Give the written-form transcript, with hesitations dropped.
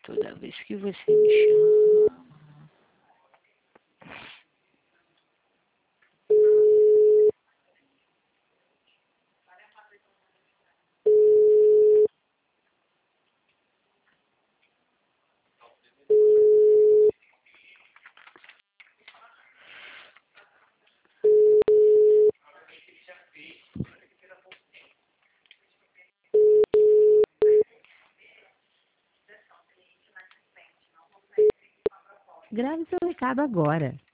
toda vez que você me chama. Grave seu recado agora.